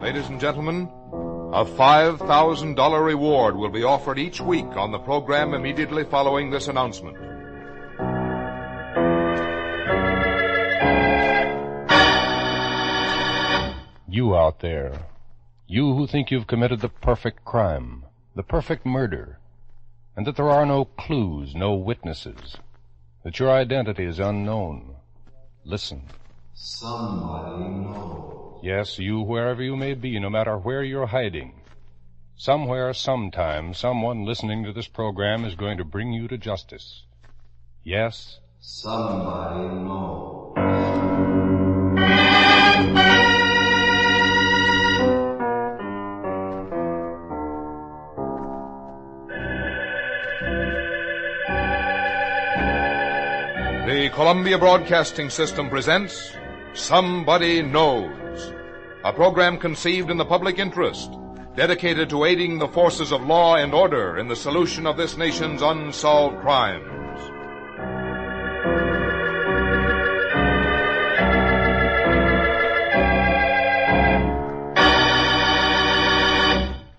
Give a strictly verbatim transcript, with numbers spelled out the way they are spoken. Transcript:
Ladies and gentlemen, a five thousand dollars reward will be offered each week on the program immediately following this announcement. You out there, you who think you've committed the perfect crime, the perfect murder, and that there are no clues, no witnesses, that your identity is unknown, listen. Somebody knows. Yes, you, wherever you may be, no matter where you're hiding. Somewhere, sometime, someone listening to this program is going to bring you to justice. Yes? Somebody knows. The Columbia Broadcasting System presents Somebody Knows, a program conceived in the public interest, dedicated to aiding the forces of law and order in the solution of this nation's unsolved crimes.